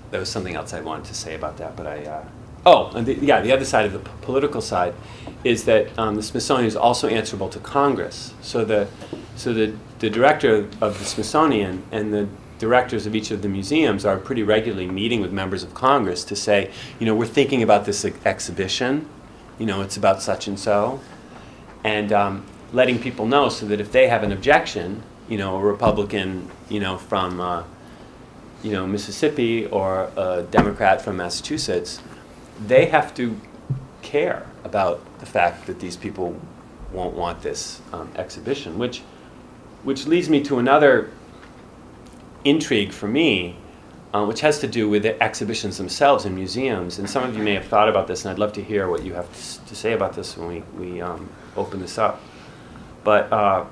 there was something else I wanted to say about that, but and the other side of the political side is that the Smithsonian is also answerable to Congress. So the director of the Smithsonian and the directors of each of the museums are pretty regularly meeting with members of Congress to say, we're thinking about this exhibition, it's about such and so, and letting people know so that if they have an objection, a Republican, from Mississippi or a Democrat from Massachusetts, they have to care about the fact that these people won't want this exhibition, which leads me to another intrigue for me, which has to do with the exhibitions themselves in museums. And some of you may have thought about this, and I'd love to hear what you have to say about this when we open this up. But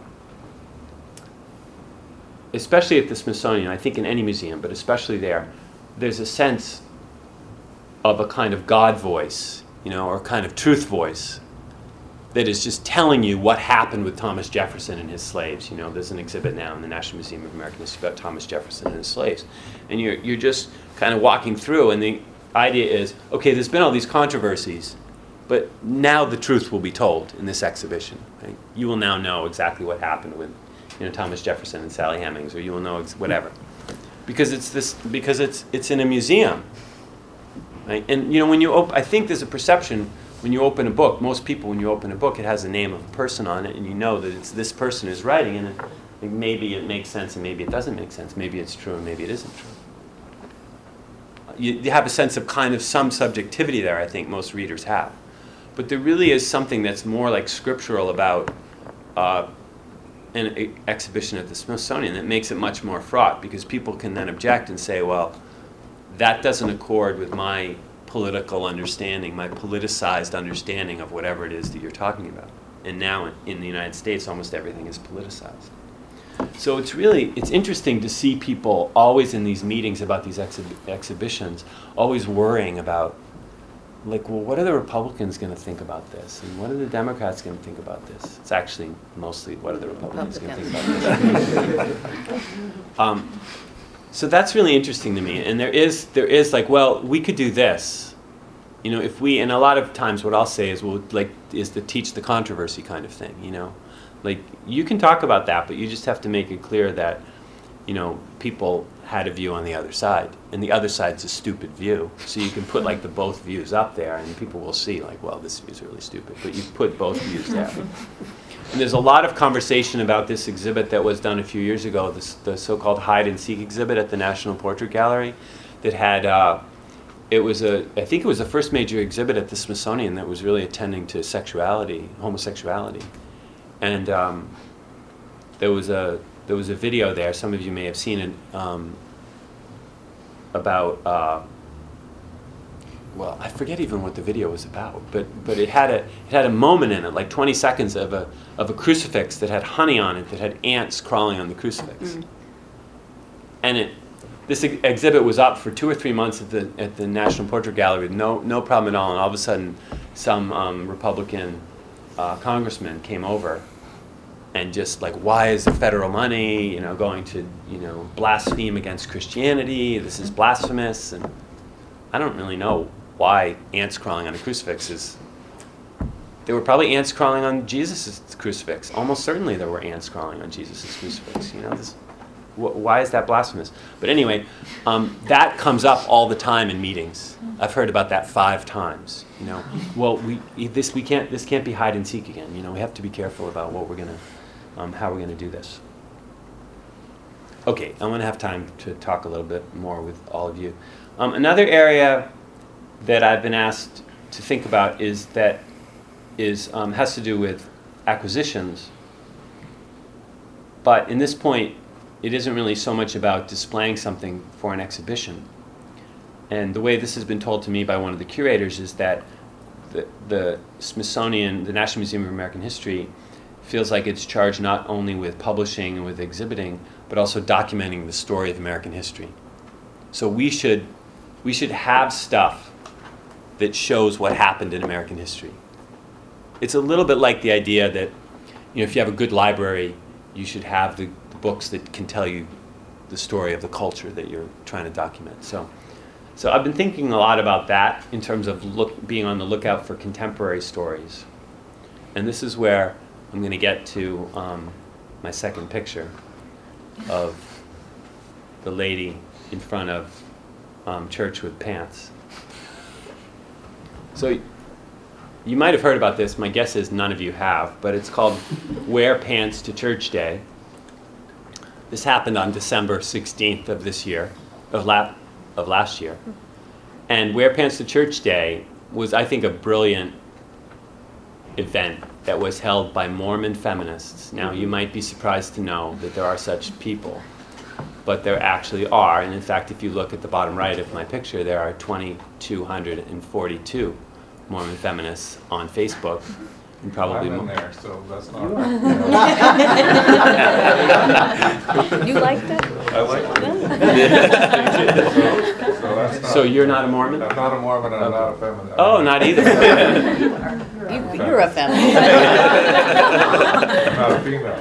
especially at the Smithsonian, I think in any museum, but especially there's a sense of a kind of God voice, or a kind of truth voice that is just telling you what happened with Thomas Jefferson and his slaves. There's an exhibit now in the National Museum of American History about Thomas Jefferson and his slaves. And you're just kind of walking through, and the idea is, okay, there's been all these controversies, but now the truth will be told in this exhibition. Right? You will now know exactly what happened with Thomas Jefferson and Sally Hemings, or you will know whatever. Because it's in a museum. Right? And I think there's a perception when you open a book, most people when you open a book, it has the name of a person on it, and you know that it's this person who's writing, and maybe it makes sense and maybe it doesn't make sense. Maybe it's true and maybe it isn't true. You have a sense of kind of some subjectivity there, I think most readers have. But there really is something that's more like scriptural about an exhibition at the Smithsonian that makes it much more fraught, because people can then object and say, well, that doesn't accord with my political understanding, my politicized understanding of whatever it is that you're talking about. And now in the United States, almost everything is politicized. So it's interesting to see people always in these meetings about these exhibitions, always worrying about, what are the Republicans going to think about this? And what are the Democrats going to think about this? It's actually mostly, what are the Republicans going to think about this? So that's really interesting to me. And there is we could do this. If we, and a lot of times what I'll say is, is to teach the controversy kind of thing, you can talk about that, but you just have to make it clear that, people had a view on the other side, and the other side's a stupid view. So you can put the both views up there, and people will see this view's really stupid, but you put both views there. And there's a lot of conversation about this exhibit that was done a few years ago, the so-called hide and seek exhibit at the National Portrait Gallery, that had I think it was the first major exhibit at the Smithsonian that was really attending to homosexuality. And there was a video there. Some of you may have seen it about. I forget even what the video was about, but it had a moment in it, 20 seconds of a crucifix that had honey on it, that had ants crawling on the crucifix. Mm. And this exhibit was up for 2 or 3 months at the National Portrait Gallery with no problem at all, and all of a sudden some Republican congressman came over and just why is the federal money going to blaspheme against Christianity? This is blasphemous. And I don't really know why ants crawling on a crucifix is. There were probably ants crawling on Jesus' crucifix. Almost certainly there were ants crawling on Jesus' crucifix. Why is that blasphemous? But anyway, that comes up all the time in meetings. I've heard about that 5 times. This can't be hide and seek again. We have to be careful about what we're gonna, how we're gonna do this. Okay, I'm gonna have time to talk a little bit more with all of you. Another area that I've been asked to think about has to do with acquisitions. But in this point, it isn't really so much about displaying something for an exhibition. And the way this has been told to me by one of the curators is that the Smithsonian, the National Museum of American History, feels like it's charged not only with publishing and with exhibiting, but also documenting the story of American history. So we should have stuff that shows what happened in American history. It's a little bit like the idea that, if you have a good library, you should have the books that can tell you the story of the culture that you're trying to document. So So I've been thinking a lot about that in terms of being on the lookout for contemporary stories. And this is where I'm going to get to my second picture of the lady in front of church with pants. So you might have heard about this. My guess is none of you have, but it's called Wear Pants to Church Day. This happened on December 16th of this year, of last year. And Wear Pants to Church Day was, I think, a brilliant event that was held by Mormon feminists. Now, you might be surprised to know that there are such people, but there actually are. And in fact, if you look at the bottom right of my picture, there are 2,242 Mormon feminists on Facebook. And probably I'm in there, so that's not. You liked it? I like it. So that's not. So you're not a Mormon? I'm not a Mormon, and I'm not a feminist. Oh, not either. You're a feminist. I'm not a female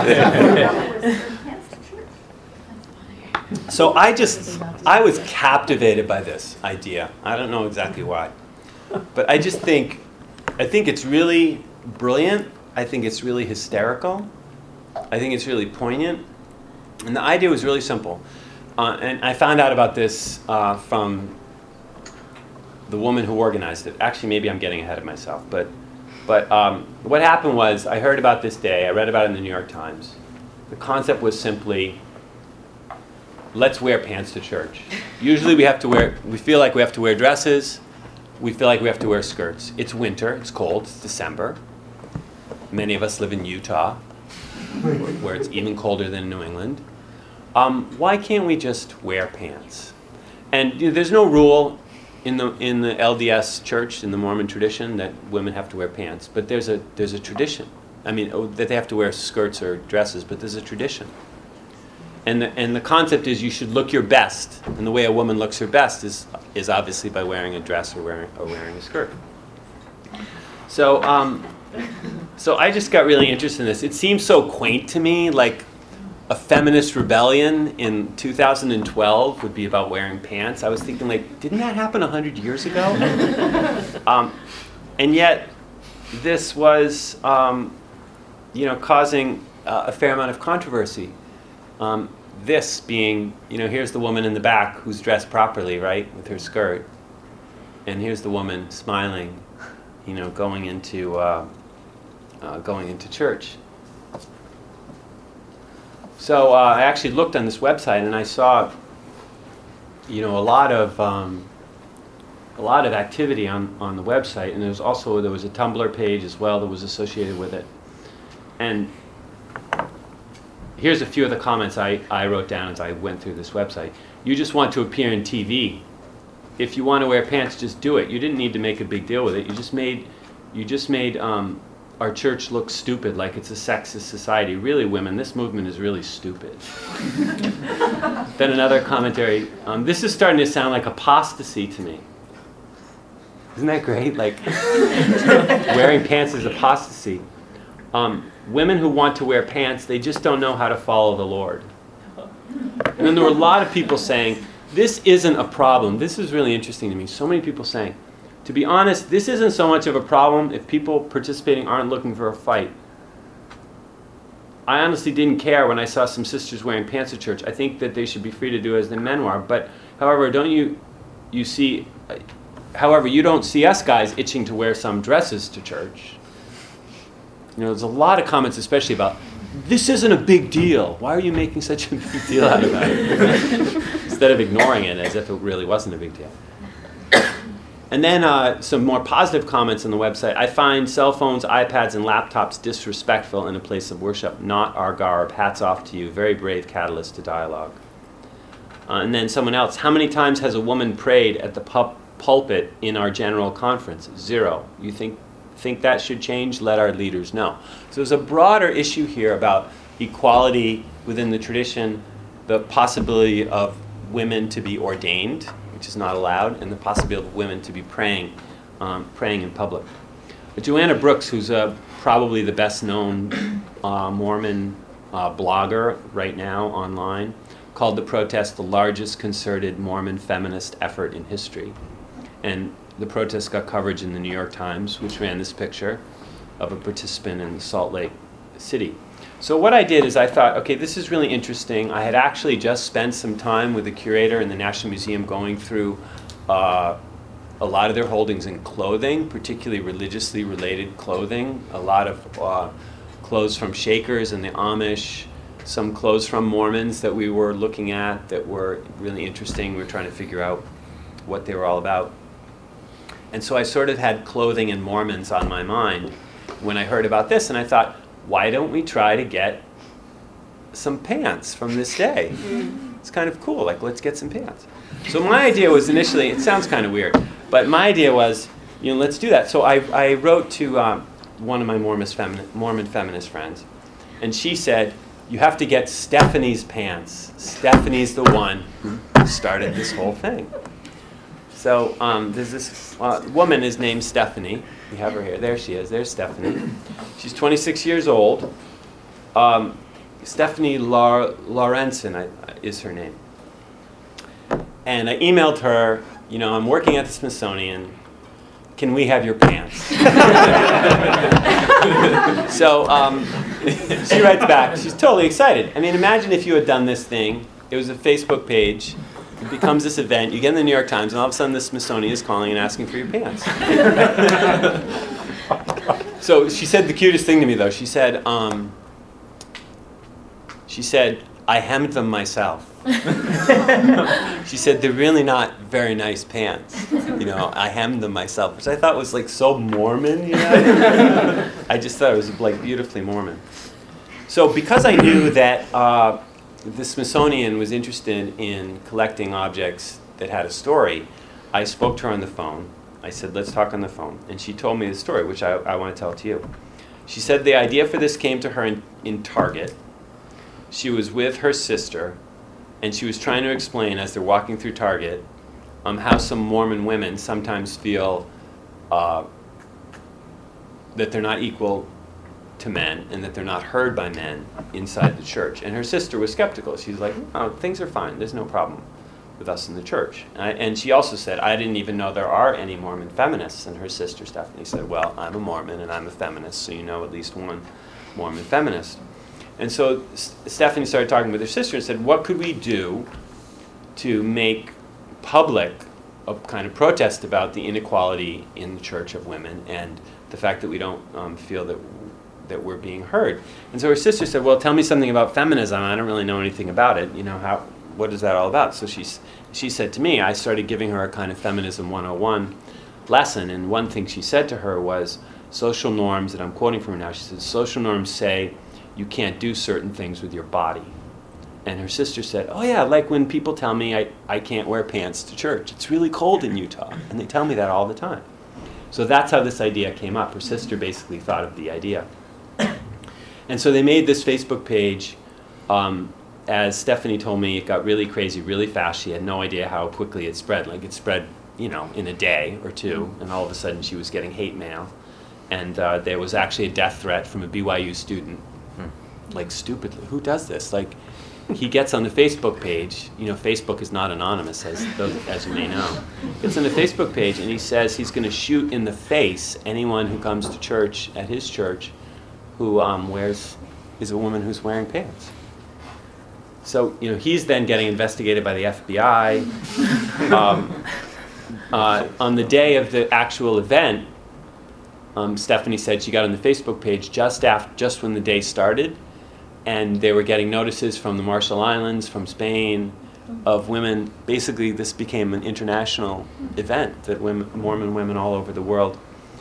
feminist. So I was captivated by this idea. I don't know exactly why. But I think it's really brilliant. I think it's really hysterical. I think it's really poignant. And the idea was really simple. And I found out about this from the woman who organized it. Actually, maybe I'm getting ahead of myself. But what happened was I heard about this day. I read about it in the New York Times. The concept was simply, let's wear pants to church. Usually we feel like we have to wear dresses. We feel like we have to wear skirts. It's winter, it's cold, it's December. Many of us live in Utah, where it's even colder than New England. Why can't we just wear pants? And there's no rule in the LDS church, in the Mormon tradition, that women have to wear pants. But there's a tradition. That they have to wear skirts or dresses, but there's a tradition. And the concept is you should look your best, and the way a woman looks her best is obviously by wearing a dress or wearing a skirt. So I just got really interested in this. It seems so quaint to me, like a feminist rebellion in 2012 would be about wearing pants. I was thinking, like, didn't that happen 100 years ago? And yet, this was, causing a fair amount of controversy. This being, here's the woman in the back who's dressed properly, right, with her skirt, and here's the woman smiling, going into church. So I actually looked on this website and I saw, a lot of activity on the website, and there was a Tumblr page as well that was associated with it, and here's a few of the comments I wrote down as I went through this website. You just want to appear in TV. If you want to wear pants, just do it. You didn't need to make a big deal with it. You just made our church look stupid, like it's a sexist society. Really, women, this movement is really stupid. Then another commentary. This is starting to sound like apostasy to me. Isn't that great? Like wearing pants is apostasy. Women who want to wear pants, they just don't know how to follow the Lord. And then there were a lot of people saying, this isn't a problem. This is really interesting to me. So many people saying, to be honest, this isn't so much of a problem if people participating aren't looking for a fight. I honestly didn't care when I saw some sisters wearing pants at church. I think that they should be free to do as the men are. But, however, you don't see us guys itching to wear some dresses to church. There's a lot of comments, especially about, this isn't a big deal. Why are you making such a big deal out of it? Instead of ignoring it as if it really wasn't a big deal. And then some more positive comments on the website. I find cell phones, iPads, and laptops disrespectful in a place of worship, not our garb. Hats off to you. Very brave catalyst to dialogue. And then someone else. How many times has a woman prayed at the pulpit in our general conference? 0. You think that should change? Let our leaders know. So there's a broader issue here about equality within the tradition, the possibility of women to be ordained, which is not allowed, and the possibility of women to be praying in public. But Joanna Brooks, who's probably the best known Mormon blogger right now online, called the protest the largest concerted Mormon feminist effort in history. And the protest got coverage in the New York Times, which ran this picture of a participant in Salt Lake City. So what I did is I thought, okay, this is really interesting. I had actually just spent some time with the curator in the National Museum going through a lot of their holdings in clothing, particularly religiously related clothing, a lot of clothes from Shakers and the Amish, some clothes from Mormons that we were looking at that were really interesting. We were trying to figure out what they were all about. And so I sort of had clothing and Mormons on my mind when I heard about this, and I thought, why don't we try to get some pants from this day? It's kind of cool, like let's get some pants. So my idea was initially, it sounds kind of weird, but my idea was, let's do that. So I wrote to one of my Mormon feminist friends, and she said, you have to get Stephanie's pants. Stephanie's the one who started this whole thing. So there's this woman is named Stephanie. We have her here. There she is. There's Stephanie. She's 26 years old. Stephanie Laurenson is her name. And I emailed her, I'm working at the Smithsonian. Can we have your pants? So she writes back. She's totally excited. I mean, imagine if you had done this thing. It was a Facebook page. It becomes this event. You get in the New York Times, and all of a sudden the Smithsonian is calling and asking for your pants. So she said the cutest thing to me, though. She said, I hemmed them myself. She said, they're really not very nice pants. I hemmed them myself, which I thought was like so Mormon, I just thought it was like beautifully Mormon. So because I knew that the Smithsonian was interested in collecting objects that had a story, I spoke to her on the phone. I said, let's talk on the phone. And she told me the story, which I want to tell to you. She said the idea for this came to her in Target. She was with her sister, and she was trying to explain, as they're walking through Target, how some Mormon women sometimes feel that they're not equal to men and that they're not heard by men inside the church. And her sister was skeptical. She's like, oh, things are fine. There's no problem with us in the church. And she also said, I didn't even know there are any Mormon feminists. And her sister, Stephanie, said, well, I'm a Mormon and I'm a feminist, so you know at least one Mormon feminist. And so Stephanie started talking with her sister and said, what could we do to make public a kind of protest about the inequality in the church of women and the fact that we don't feel that we're being heard. And so her sister said, well, tell me something about feminism. I don't really know anything about it. What is that all about? So she said to me, I started giving her a kind of Feminism 101 lesson, and one thing she said to her was, social norms, and I'm quoting from her now, she said, social norms say you can't do certain things with your body. And her sister said, oh yeah, like when people tell me I can't wear pants to church. It's really cold in Utah, and they tell me that all the time. So that's how this idea came up. Her sister basically thought of the idea. And so they made this Facebook page. As Stephanie told me, it got really crazy really fast. She had no idea how quickly it spread. Like it spread, in a day or two, and all of a sudden she was getting hate mail. And there was actually a death threat from a BYU student. Like stupidly, who does this? Like he gets on the Facebook page. Facebook is not anonymous, as you may know. Gets on the Facebook page and he says he's going to shoot in the face anyone who comes to church at his church who is a woman who's wearing pants. So he's then getting investigated by the FBI. On the day of the actual event, Stephanie said she got on the Facebook page just when the day started, and they were getting notices from the Marshall Islands, from Spain, of women. Basically, this became an international event that Mormon women all over the world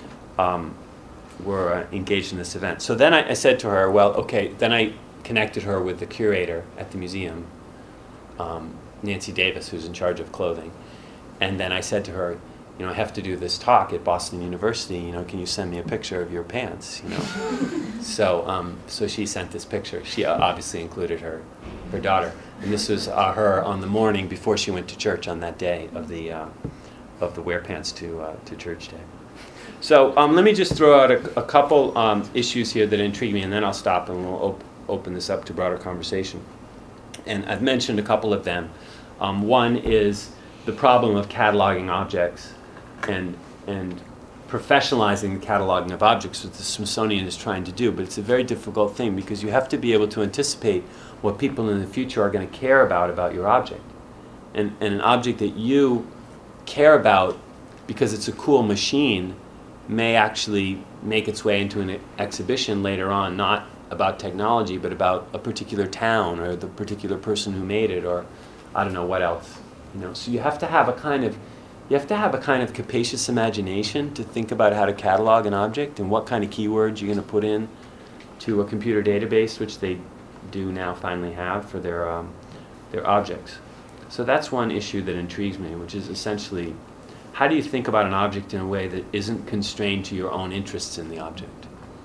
were engaged in this event. So then I said to her, well, okay, then I connected her with the curator at the museum, Nancy Davis, who's in charge of clothing. And then I said to her, I have to do this talk at Boston University, can you send me a picture of your pants, So she sent this picture. She obviously included her daughter. And this was her on the morning before she went to church on that day of the wear pants to church day. So let me just throw out a couple issues here that intrigue me, and then I'll stop and we'll open this up to broader conversation. And I've mentioned a couple of them. One is the problem of cataloging objects and professionalizing the cataloging of objects, which the Smithsonian is trying to do. But it's a very difficult thing because you have to be able to anticipate what people in the future are going to care about your object. And an object that you care about because it's a cool machine may actually make its way into an exhibition later on, not about technology, but about a particular town or the particular person who made it, or I don't know what else. So you have to have a kind of capacious imagination to think about how to catalog an object and what kind of keywords you're going to put in to a computer database, which they do now finally have for their objects. So that's one issue that intrigues me, which is essentially, how do you think about an object in a way that isn't constrained to your own interests in the object?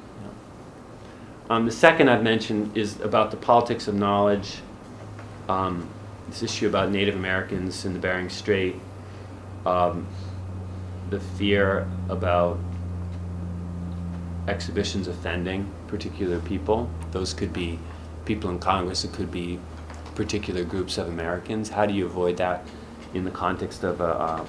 The second I've mentioned is about the politics of knowledge, this issue about Native Americans in the Bering Strait, the fear about exhibitions offending particular people. Those could be people in Congress, it could be particular groups of Americans. How do you avoid that in the context of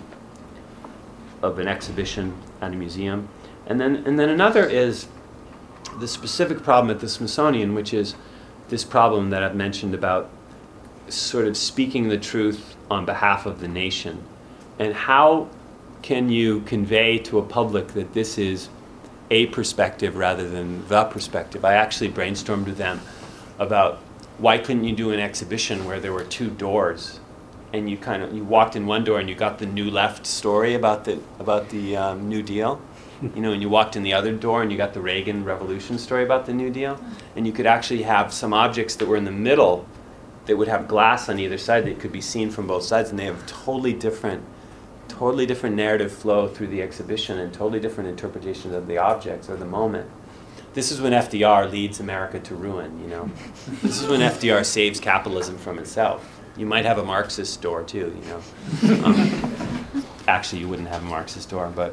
an exhibition at a museum? And then another is the specific problem at the Smithsonian, which is this problem that I've mentioned about sort of speaking the truth on behalf of the nation. And how can you convey to a public that this is a perspective rather than the perspective? I actually brainstormed with them about why couldn't you do an exhibition where there were two doors, and you walked in one door and you got the New Left story about the New Deal, and you walked in the other door and you got the Reagan Revolution story about the New Deal, and you could actually have some objects that were in the middle that would have glass on either side that could be seen from both sides, and they have totally different narrative flow through the exhibition and totally different interpretations of the objects or the moment. This is when FDR leads America to ruin, This is when FDR saves capitalism from itself. You might have a Marxist store too, Actually, you wouldn't have a Marxist store, but...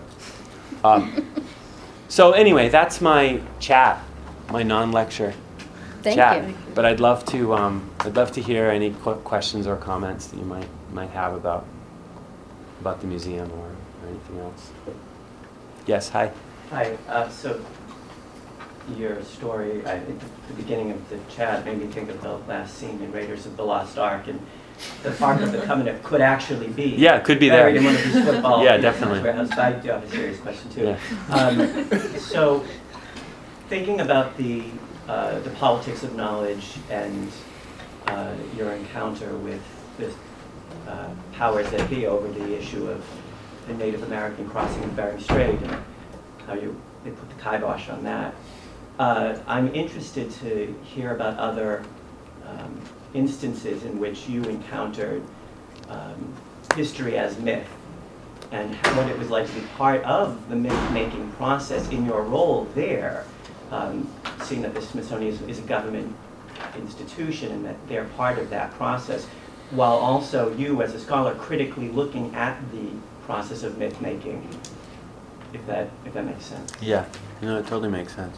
So anyway, that's my chat, my non-lecture Thank chat. you. But I'd love to hear any questions or comments that you might have about the museum or anything else. Yes, hi. Hi. So your story, I think the beginning of the chat made me think of the last scene in Raiders of the Lost Ark, and the Ark of the Covenant could actually be it could be there. buried in one of these football definitely. warehouses. I do have a serious question too. Yeah. So thinking about the politics of knowledge and your encounter with the powers that be over the issue of the Native American crossing of Bering Strait and how they put the kibosh on that. I'm interested to hear about other instances in which you encountered history as myth and what it was like to be part of the myth-making process in your role there, seeing that the Smithsonian is a government institution and that they're part of that process, while also you as a scholar critically looking at the process of myth-making, if that makes sense. Yeah, it totally makes sense.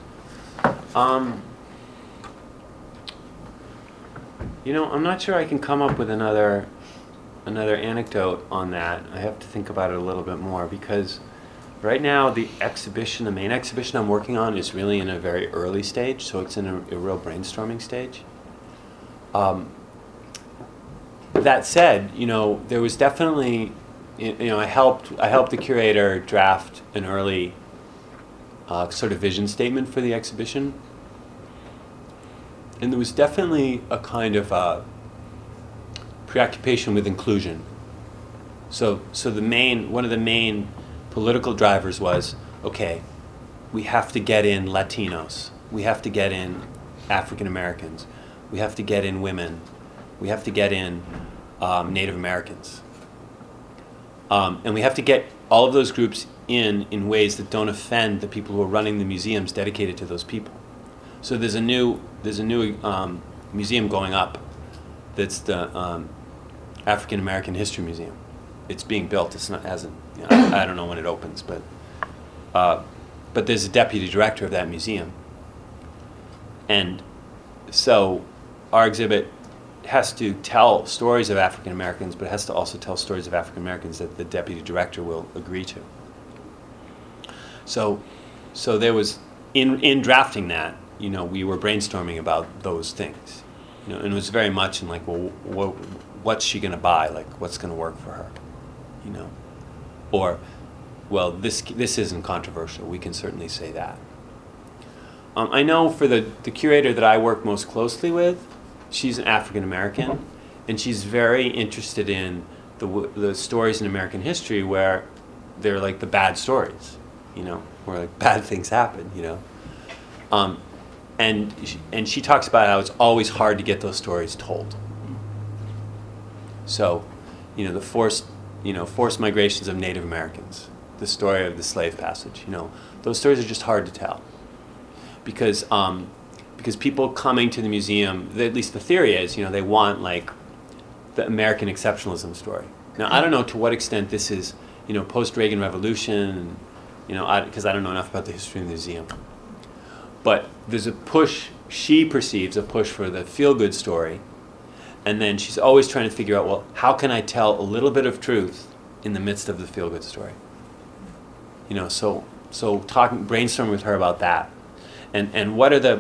I'm not sure I can come up with another anecdote on that. I have to think about it a little bit more, because right now the main exhibition I'm working on is really in a very early stage, so it's in a real brainstorming stage. That said, there was definitely, I helped the curator draft an early sort of vision statement for the exhibition. And there was definitely a kind of preoccupation with inclusion. So one of the main political drivers was, okay, we have to get in Latinos, we have to get in African Americans, we have to get in women, we have to get in Native Americans. And we have to get all of those groups in ways that don't offend the people who are running the museums dedicated to those people. So there's a new museum going up. That's the African American History Museum. It's being built. I don't know when it opens, but there's a deputy director of that museum, and so our exhibit has to tell stories of African Americans, but it has to also tell stories of African Americans that the deputy director will agree to. So there was, in drafting that, we were brainstorming about those things, and it was very much in like, well, what's she going to buy? Like, what's going to work for her, Or, well, this isn't controversial. We can certainly say that. I know for the curator that I work most closely with, she's an African American, and she's very interested in the stories in American history where they're like the bad stories, where like bad things happen, and she talks about how it's always hard to get those stories told. So, the forced migrations of Native Americans, the story of the slave passage, those stories are just hard to tell. Because people coming to the museum, at least the theory is, they want like the American exceptionalism story. Now, I don't know to what extent this is, post-Reagan Revolution, because I don't know enough about the history of the museum. But there's a push, she perceives a push for the feel-good story, and then she's always trying to figure out, well, how can I tell a little bit of truth in the midst of the feel-good story? So brainstorming with her about that. And what are the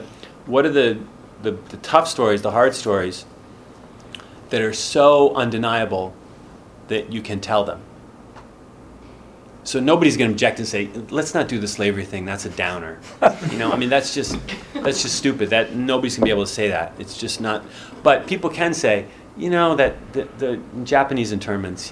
tough stories, the hard stories that are so undeniable that you can tell them? So nobody's going to object and say, let's not do the slavery thing. That's a downer. That's just stupid. That nobody's going to be able to say that. It's just not. But people can say, that the Japanese internments,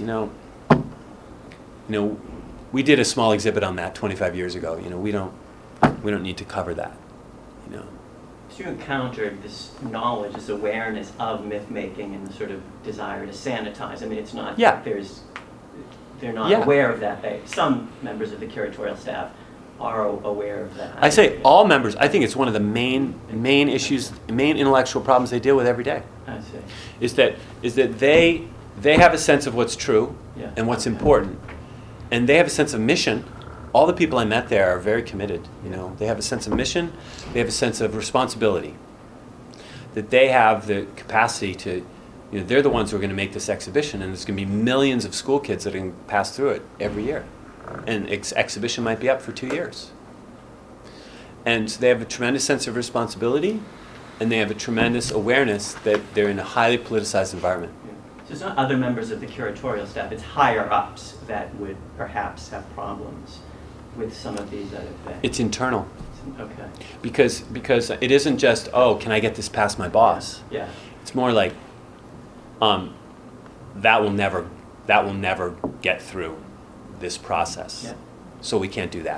we did a small exhibit on that 25 years ago. We don't need to cover that. So you encountered this knowledge, this awareness of myth making and the sort of desire to sanitize. It's not. Yeah. They're not aware of that. Some members of the curatorial staff are aware of that. I say all members. I think it's one of the main issues, main intellectual problems they deal with every day. I see. Is that they have a sense of what's true and what's important, and they have a sense of mission. All the people I met there are very committed. They have a sense of mission. They have a sense of responsibility. That they have the capacity to. They're the ones who are going to make this exhibition, and there's going to be millions of school kids that are going to pass through it every year. And exhibition might be up for 2 years. And so they have a tremendous sense of responsibility, and they have a tremendous awareness that they're in a highly politicized environment. So it's not other members of the curatorial staff, it's higher ups that would perhaps have problems with some of these other things. It's internal. Okay. Because it isn't just, can I get this past my boss? Yeah. It's more like, that will never get through this process. Yeah. So we can't do that.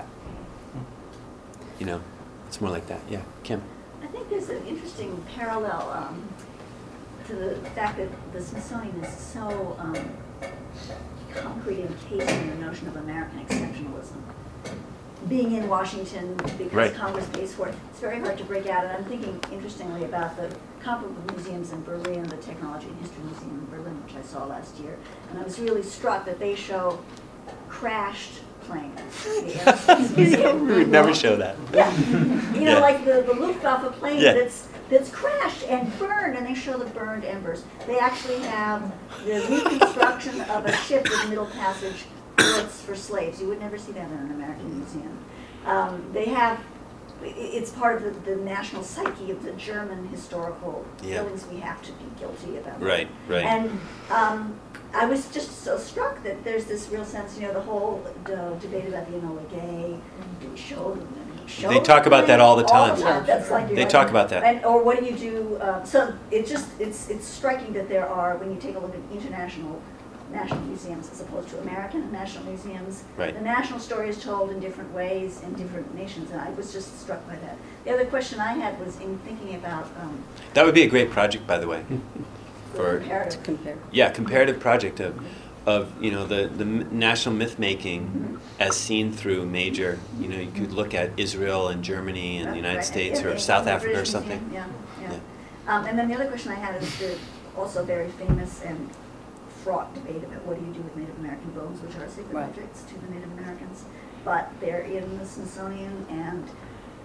It's more like that. Yeah, Kim. I think there's an interesting parallel to the fact that the Smithsonian is so concrete and encased in the notion of American exceptionalism. Being in Washington because Right. Congress pays for it, it's very hard to break out. And I'm thinking, interestingly, about the comparable museums in Berlin, the Technology and History Museum in Berlin, which I saw last year. And I was really struck that they show crashed planes. The Aerospace Museum. We would never show that. Yeah. Yeah. Like the Luftwaffe plane Yeah. that's crashed and burned, and they show the burned embers. They actually have the reconstruction of a ship with Middle Passage ports for slaves. You would never see that in an American museum. They have, it's part of the national psyche of the German historical feelings we have to be guilty about. Right. And I was just so struck that there's this real sense, the whole debate about the Enola Gay. Do we show them? They talk about that all the time. That's like They talk about that. or what do you do? So it's striking that there are, when you take a look at national museums as opposed to American national museums, Right. the national story is told in different ways in different nations, and I was just struck by that. The other question I had was in thinking about That would be a great project, by the way. For comparative. comparative project of the national myth making as seen through major. You could look at Israel and Germany and the United States or South Africa or something. Yeah. And then the other question I had is the also very famous and fraught debate about what do you do with Native American bones, which are sacred objects to the Native Americans, but they're in the Smithsonian, and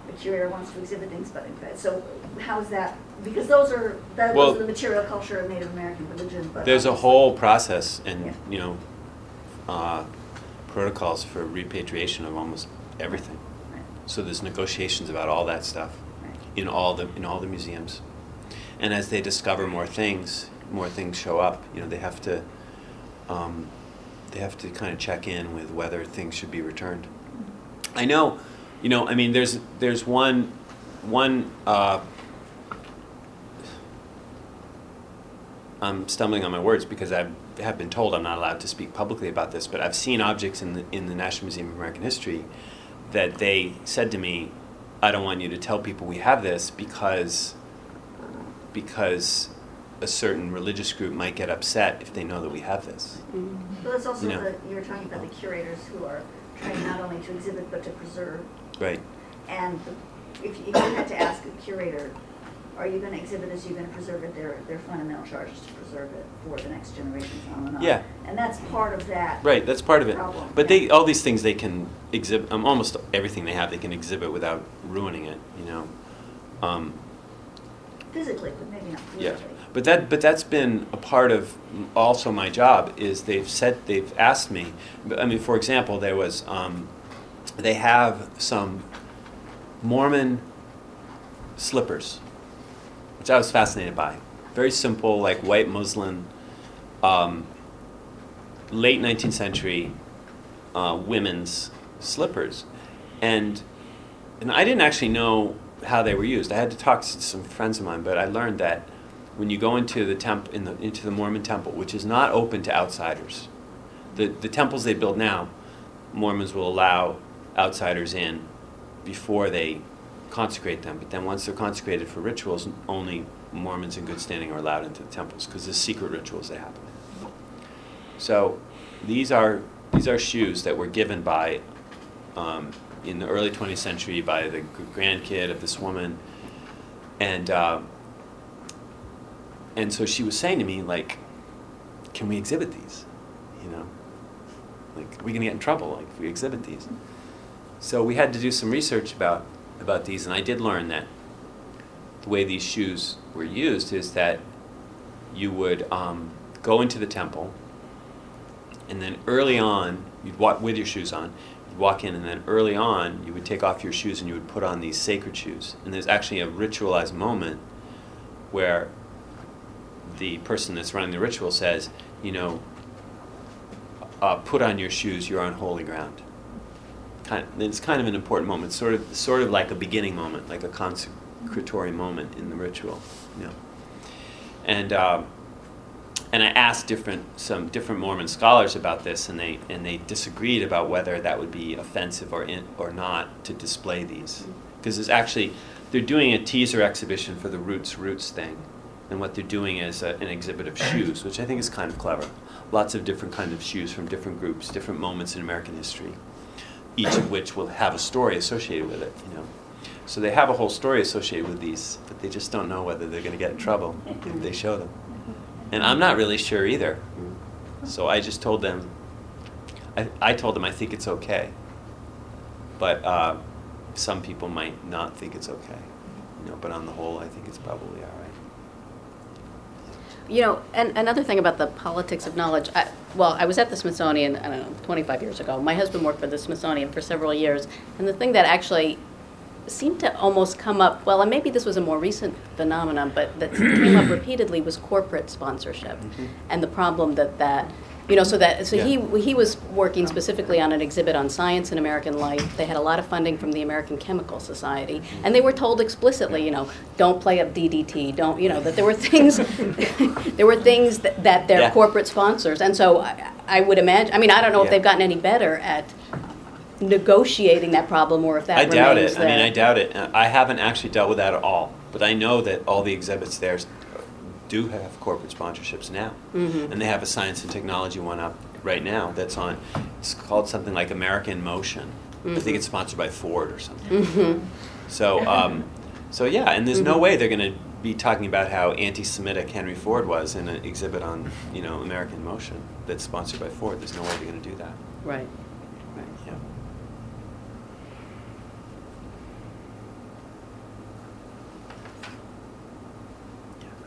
the curator wants to exhibit things, but in fact, so how's that? Because those are Well, the material culture of Native American religion, but. There's a obviously- whole process and, Yeah. you know, protocols for repatriation of almost everything. Right, So there's negotiations about all that stuff right. in all the museums. And as they discover more things show up. You know, they have to kind of check in with whether things should be returned. I know, you know, I mean, there's one I'm stumbling on my words because I have been told I'm not allowed to speak publicly about this, but I've seen objects in the National Museum of American History that they said to me, I don't want you to tell people we have this because a certain religious group might get upset if they know that we have this. But that's also You know. you were talking about the curators who are trained not only to exhibit but to preserve. Right. And if you had to ask a curator, are you going to exhibit this, are you going to preserve it, their fundamental charge is to preserve it for the next generations on and on. Yeah. And that's part of that. Right, that's part of it. Problem, But yeah. all these things they can exhibit, almost everything they have they can exhibit without ruining it, you know. Physically, but maybe not Yeah, politically. but that's been a part of also my job is they've asked me. I mean, for example, there was they have some Mormon slippers, which I was fascinated by. Very simple, like white muslin, late 19th century women's slippers, and I didn't actually know how they were used. I had to talk to some friends of mine, but I learned that when you go into the into the Mormon temple, which is not open to outsiders, the temples they build now, Mormons will allow outsiders in before they consecrate them. But then once they're consecrated for rituals, only Mormons in good standing are allowed into the temples because there's secret rituals that happen. So these are shoes that were given by in the early 20th century by the grandkid of this woman, and so she was saying to me, like, can we exhibit these? You know, like, are we gonna get in trouble like if we exhibit these? So we had to do some research about these, and I did learn that the way these shoes were used is that you would go into the temple, and then early on, you'd walk with your shoes on, you'd walk in, and then early on, you would take off your shoes and you would put on these sacred shoes. And there's actually a ritualized moment where the person that's running the ritual says, you know, put on your shoes, you're on holy ground. It's kind of an important moment, sort of like a beginning moment, like a consecratory moment in the ritual, you know. And I asked some different Mormon scholars about this, and they disagreed about whether that would be offensive or not to display these, because they're doing a teaser exhibition for the Roots thing, and what they're doing is an exhibit of shoes, which I think is kind of clever. Lots of different kind of shoes from different groups, different moments in American history, each of which will have a story associated with it, you know. So they have a whole story associated with these, but they just don't know whether they're going to get in trouble if they show them. And I'm not really sure either. So I just told them, I told them I think it's okay. But some people might not think it's okay. You know, but on the whole, I think it's probably all right. You know, and another thing about the politics of knowledge, I was at the Smithsonian, I don't know, 25 years ago. My husband worked for the Smithsonian for several years, and the thing that actually seemed to almost come up, well, and maybe this was a more recent phenomenon, but that came up repeatedly was corporate sponsorship, and the problem that you know, so Yeah. he was working specifically on an exhibit on science and American life. They had a lot of funding from the American Chemical Society, and they were told explicitly, you know, don't play up DDT, don't, you know, that there were things, that their Yeah. corporate sponsors, and so I would imagine, I mean, I don't know if Yeah. they've gotten any better at negotiating that problem, or if that I doubt remains it. I mean, there. I doubt it. I haven't actually dealt with that at all. But I know that all the exhibits there do have corporate sponsorships now. Mhm. And they have a science and technology one up right now that's on, it's called something like American Motion. I think it's sponsored by Ford or something. Mhm. So yeah, and there's no way they're going to be talking about how anti-Semitic Henry Ford was in an exhibit on, you know, American Motion that's sponsored by Ford. There's no way they're going to do that. Right. Right. Yeah.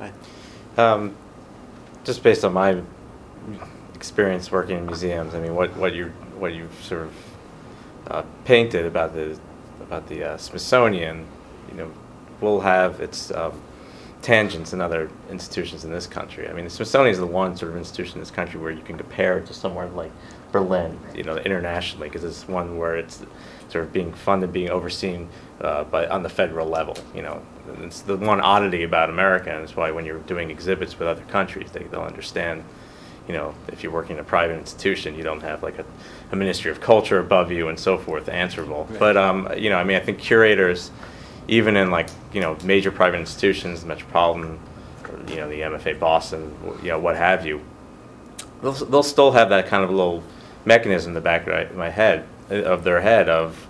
Hi. Just based on my experience working in museums, I mean, what you've sort of painted about the Smithsonian, will have its tangents in other institutions in this country. I mean, the Smithsonian is the one sort of institution in this country where you can compare it to somewhere like Berlin, internationally, because it's one where it's sort of being funded, being overseen on the federal level. It's the one oddity about America, and it's why when you're doing exhibits with other countries, they'll understand. If you're working in a private institution, you don't have like a Ministry of Culture above you and so forth answerable. Right. But I think curators, even in major private institutions, the Metropolitan, or, the MFA Boston, what have you, they'll still have that kind of little mechanism in the back of their head of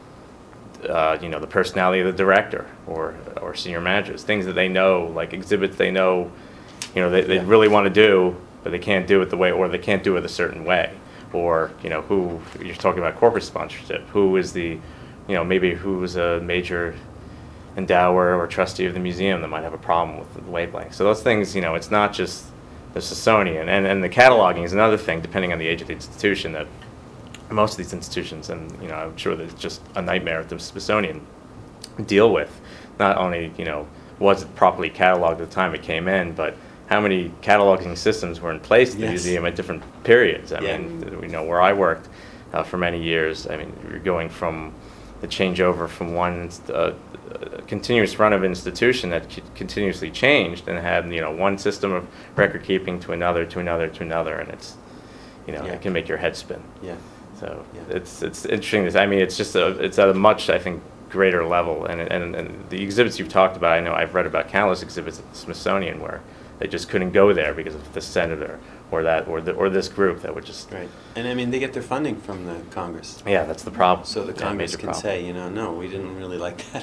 the personality of the director or senior managers, things that they know, like exhibits they know, they really want to do, but they can't do it the way, or they can't do it a certain way, or who you're talking about corporate sponsorship, who is maybe who's a major endower or trustee of the museum that might have a problem with the wavelength. So those things, it's not just the Smithsonian, and the cataloging is another thing, depending on the age of the institution, that most of these institutions, and I'm sure that it's just a nightmare at the Smithsonian, deal with. Not only was it properly cataloged at the time it came in, but how many cataloging systems were in place at the museum at different periods. I mean, where I worked for many years, I mean, you're going from the changeover from one continuous run of institution that continuously changed and had one system of record keeping to another, and it's it can make your head spin. Yeah. So it's interesting. It's at a much, I think, greater level, and the exhibits you've talked about, I know I've read about countless exhibits at the Smithsonian where they just couldn't go there because of the senator or this group that would just Right. And I mean, they get their funding from the Congress. Yeah, that's the problem. So the Yeah, Congress major can problem. say, no, we didn't really like that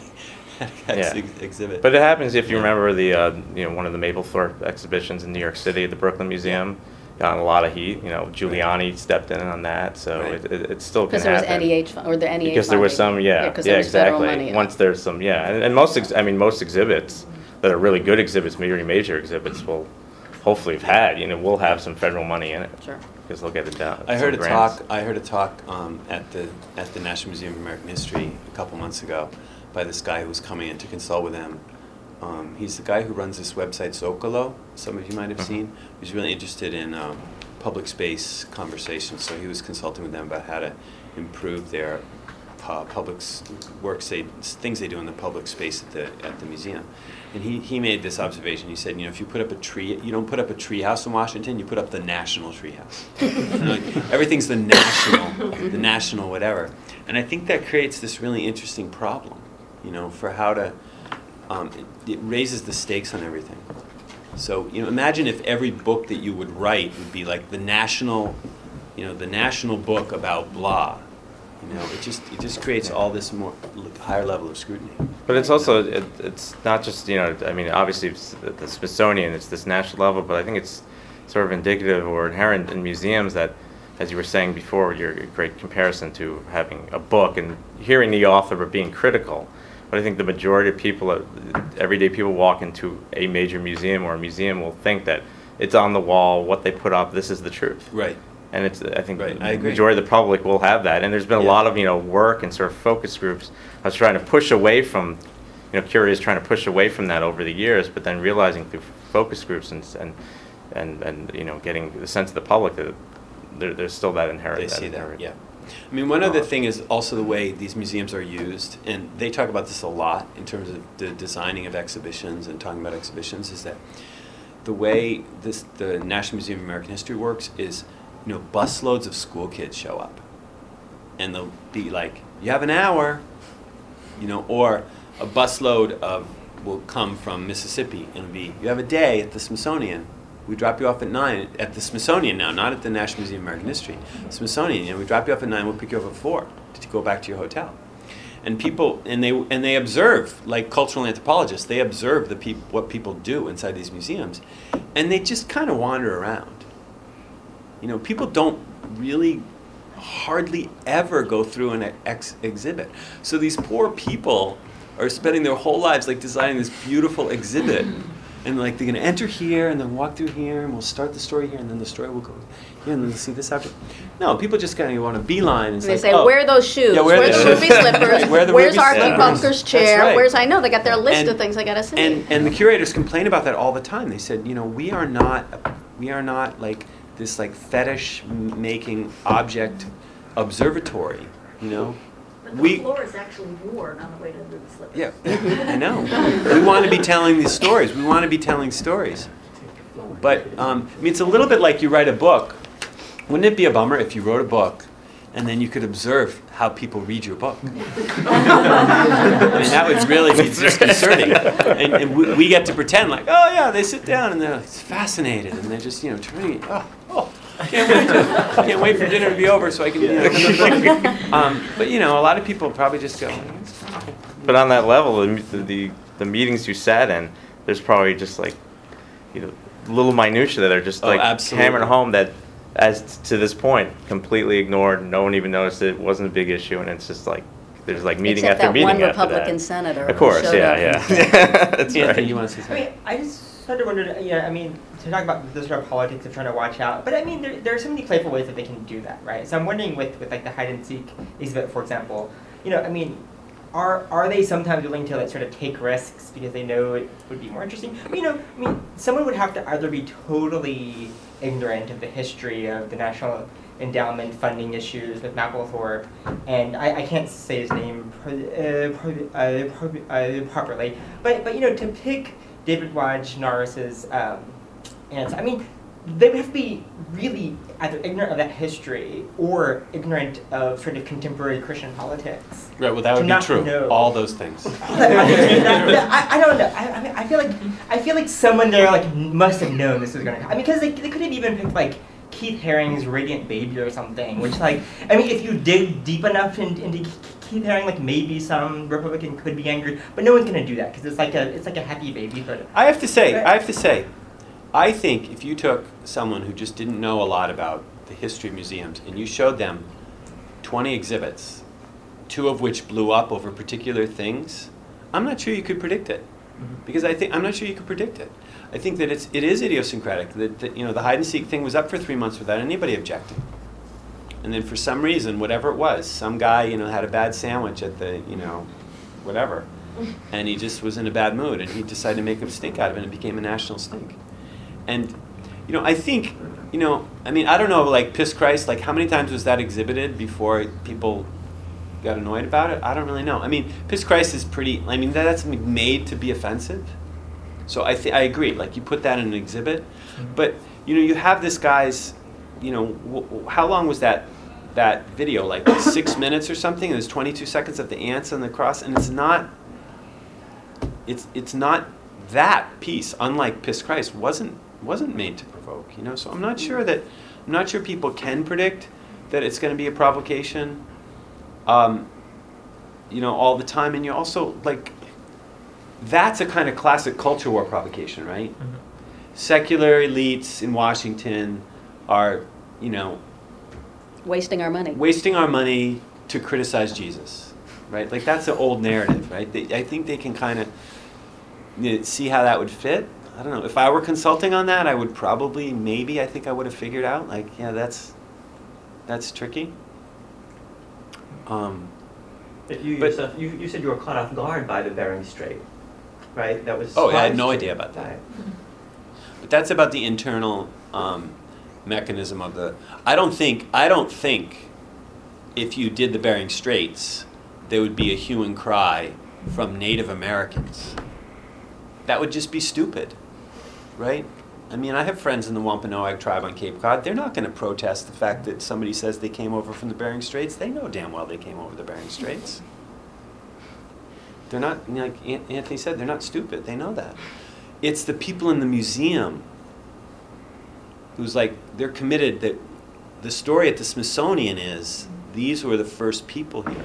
exhibit. But it happens if you remember the one of the Mapplethorpe exhibitions in New York City at the Brooklyn Museum. Got a lot of heat. Giuliani stepped in on that, so Right. it still can Because there was happen. NEH, or the NEH Because there was some, funding. Because there was federal exactly. money. Once there's some, and most exhibits that are really good exhibits, major exhibits, will hopefully have had, will have some federal money in it. Sure. Because they'll get it down. I heard a some grants. talk at the National Museum of American History a couple months ago by this guy who was coming in to consult with them. He's the guy who runs this website Zocalo. Some of you might have seen. He's really interested in public space conversations, so he was consulting with them about how to improve their public things they do in the public space at the museum. And he made this observation. He said, if you put up a tree, you don't put up a tree house in Washington, you put up the national tree house. Everything's the national whatever. And I think that creates this really interesting problem, for how to, it raises the stakes on everything. So, imagine if every book that you would write would be like the national book about blah. It just creates all this more higher level of scrutiny. But it's also, it's not just, obviously it's the Smithsonian, it's this national level, but I think it's sort of indicative or inherent in museums that, as you were saying before, your great comparison to having a book and hearing the author but being critical. But I think the majority of people, everyday people walk into a major museum or a museum will think that it's on the wall, what they put up, this is the truth. Right. And I think Right, I the agree. majority of the public will have that. And there's been a lot of, work and sort of focus groups. I was trying to push away from, curators trying to push away from that over the years, but then realizing through focus groups and getting the sense of the public that there's still that inherent. They see that, yeah. I mean, one other thing is also the way these museums are used, and they talk about this a lot in terms of the designing of exhibitions and talking about exhibitions, is that the way the National Museum of American History works is, busloads of school kids show up. And they'll be like, you have an hour, or a busload will come from Mississippi and it'll be, you have a day at the Smithsonian. We drop you off at 9 at the Smithsonian now, not at the National Museum of American History. Smithsonian, we drop you off at 9, we'll pick you up at 4 to go back to your hotel. And people, and they observe, like cultural anthropologists, they observe what people do inside these museums, and they just kind of wander around. People don't really hardly ever go through an exhibit. So these poor people are spending their whole lives like designing this beautiful exhibit, And like they're going to enter here and then walk through here and we'll start the story here and then the story will go here and then they'll see this object. No, people just kind of want a beeline. And They like, say, oh, where are those shoes? Yeah, where are Where's the the ruby shoes? slippers? Where are the Where's ruby Archie slippers? Bunker's That's chair? right. Where's, I know, they got their list And- of things they got to see. And the curators complain about that all the time. They said, we are not like this like fetish making object observatory, But the We- floor is actually worn on the way to the slippers. Yeah, I know. We want to be telling these stories. We want to be telling stories. But it's a little bit like you write a book. Wouldn't it be a bummer if you wrote a book and then you could observe how people read your book? That would really be disconcerting. And we get to pretend like, oh yeah, they sit down and they're fascinated and they're just turning. Can't wait for dinner to be over so I can. But a lot of people probably just go. But on that level, the meetings you sat in, there's probably just like, little minutia that are just like absolutely. hammering home that, as to this point, completely ignored. No one even noticed it. It wasn't a big issue, and it's just like there's like meeting Except after that meeting one after Republican that. senator. Of course, who showed up yeah. and- That's Anthony, right. you want to say I something? mean, I just sort of wondered, to talk about the sort of politics of trying to watch out, but I mean, there are so many playful ways that they can do that, right? So I'm wondering with like the hide and seek exhibit, for example, are they sometimes willing to like sort of take risks because they know it would be more interesting? Someone would have to either be totally ignorant of the history of the National Endowment funding issues with Mapplethorpe, and I can't say his name properly, but to pick David Wojnarowski's answer, they would have to be really either ignorant of that history or ignorant of sort of contemporary Christian politics. Right. Well, that would To be not true. know. All those things. I don't know. I feel like someone there like must have known this was going to happen. Because they could have even picked like Keith Haring's Radiant Baby or something. Which if you dig deep enough into Keith Haring, like maybe some Republican could be angry, but no one's going to do that because it's like a happy baby. But I have to say, I think if you took someone who just didn't know a lot about the history of museums and you showed them 20 exhibits, 2 of which blew up over particular things, I'm not sure you could predict it. Because I'm not sure you could predict it. I think that it is idiosyncratic. That the hide and seek thing was up for 3 months without anybody objecting. And then for some reason, whatever it was, some guy had a bad sandwich at the whatever, and he just was in a bad mood, and he decided to make a stink out of it, and it became a national stink. And I think I don't know, like Piss Christ, like how many times was that exhibited before people got annoyed about it? I don't really know. Piss Christ is pretty. That's made to be offensive. So I agree. Like you put that in an exhibit, but you have this guy's. How long was that video? Like 6 minutes or something. And there's 22 seconds of the ants on the cross, and it's not. It's not that piece. Unlike Piss Christ, wasn't made to provoke. So I'm not sure people can predict that it's going to be a provocation. All the time, and you also like. That's a kind of classic culture war provocation, right? Mm-hmm. Secular elites in Washington are, wasting our money. Wasting our money to criticize Jesus, right? Like that's an old narrative, right? I think they can kind of see how that would fit. I don't know. If I were consulting on that, I would probably, I think I would have figured out, like, yeah, that's tricky. But you said you were caught off guard by the Bering Strait, right? That was. Oh, yeah, I had no idea about that. But that's about the internal mechanism of the. I don't think if you did the Bering Straits, there would be a hue and cry from Native Americans. That would just be stupid, right? I have friends in the Wampanoag tribe on Cape Cod. They're not going to protest the fact that somebody says they came over from the Bering Straits. They know damn well they came over the Bering Straits. They're not, like Anthony said, they're not stupid. They know that. It's the people in the museum who's like, they're committed that the story at the Smithsonian is these were the first people here.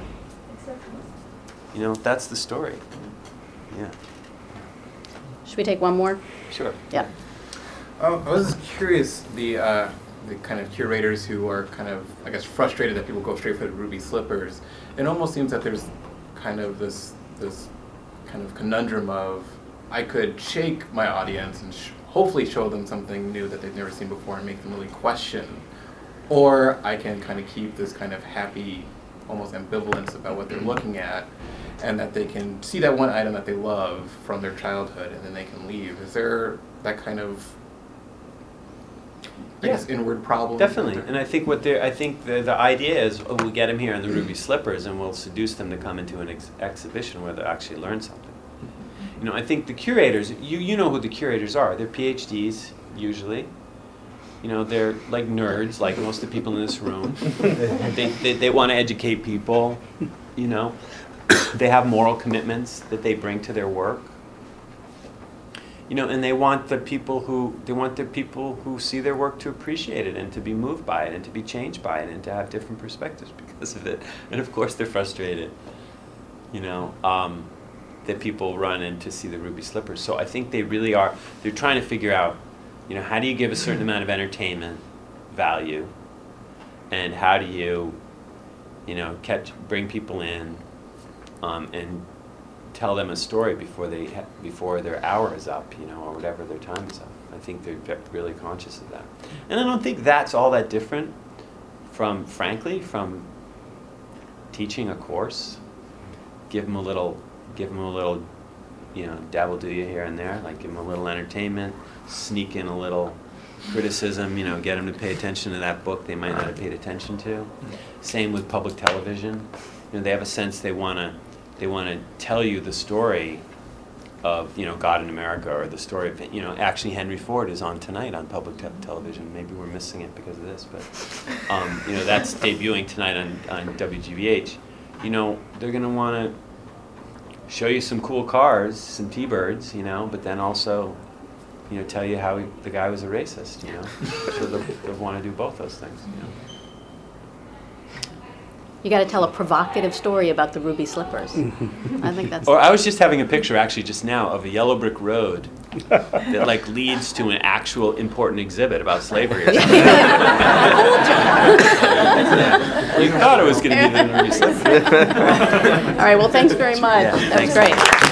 That's the story. Yeah. Should we take one more? Sure. Yeah. I was curious, the kind of curators who are kind of, I guess, frustrated that people go straight for the ruby slippers. It almost seems that there's kind of this kind of conundrum of I could shake my audience and hopefully show them something new that they've never seen before and make them really question. Or I can kind of keep this kind of happy, almost ambivalence about what they're looking at, and that they can see that one item that they love from their childhood and then they can leave. Is there that kind of, I guess, inward problem? Definitely, and I think the idea is, oh, we'll get them here in the ruby slippers, and we'll seduce them to come into an exhibition where they'll actually learn something. You know, I think the curators, you know who the curators are. They're PhDs usually. You know, they're like nerds, like most of the people in this room. They want to educate people. You know, they have moral commitments that they bring to their work. You know, and they want the people who see their work to appreciate it and to be moved by it and to be changed by it and to have different perspectives because of it. And of course, they're frustrated. You know, that people run in to see the ruby slippers. So I think they really are. They're trying to figure out, you know, how do you give a certain amount of entertainment value, and how do you, you know, bring people in, and tell them a story before their hour is up, you know, or whatever their time is up. I think they're really conscious of that, and I don't think that's all that different from, frankly, from teaching a course. Give them a little, you know, dabble do you here and there, like give them a little entertainment, sneak in a little criticism, you know, get them to pay attention to that book they might not have paid attention to. Same with public television. You know, they have a sense they want to tell you the story of, you know, God in America, or the story of, you know, actually Henry Ford is on tonight on public television. Maybe we're missing it because of this, but you know, that's debuting tonight on WGBH. You know, they're going to want to show you some cool cars, some T-Birds, you know, but then also, you know, tell you how the guy was a racist, you know. So they'll want to do both those things, you know. You got to tell a provocative story about the ruby slippers. I think that's. Or I was just having a picture actually just now of a yellow brick road that like leads to an actual important exhibit about slavery or something. You thought it was going to be the ruby slippers. All right. Well, thanks very much. Yeah, That was thanks. great.